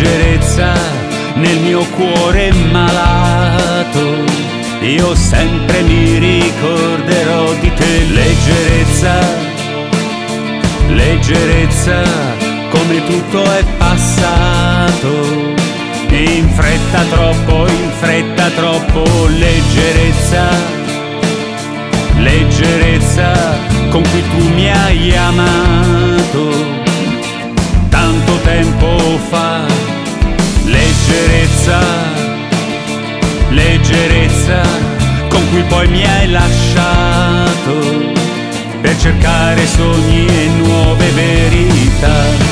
leggerezza nel mio cuore malato. Io sempre mi ricorderò di te. Leggerezza, leggerezza, come tutto è passato. In fretta troppo, leggerezza, leggerezza, con cui tu mi hai amato tanto tempo fa. Leggerezza, leggerezza, con cui poi mi hai lasciato per cercare sogni e nuove verità.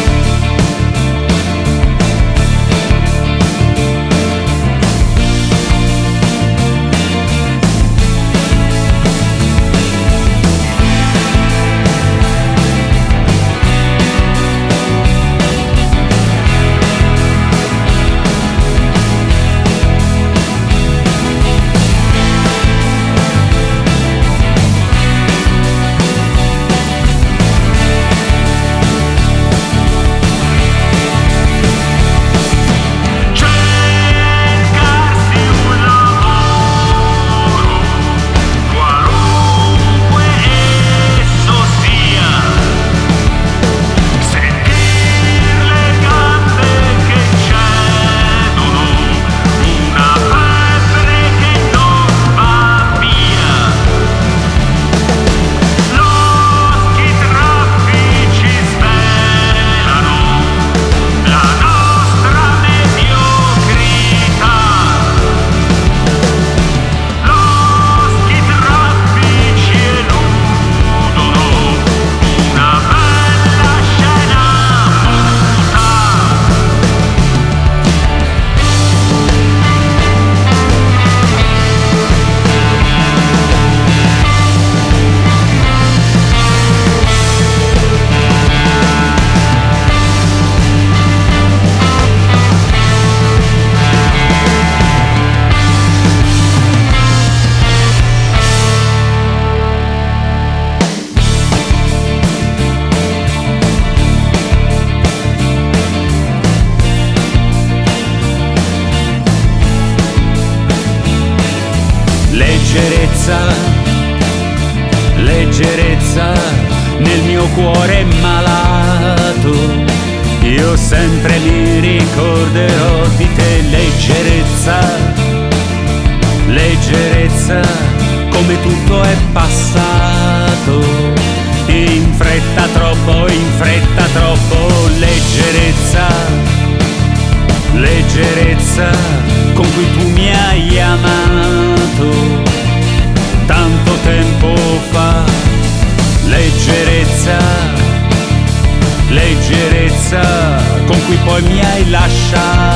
Leggerezza, leggerezza, nel mio cuore malato. Io sempre mi ricorderò di te. Leggerezza, leggerezza, come tutto è passato. In fretta troppo, leggerezza, leggerezza, con cui tu mi hai amato tanto tempo fa. Leggerezza, leggerezza, con cui poi mi hai lasciato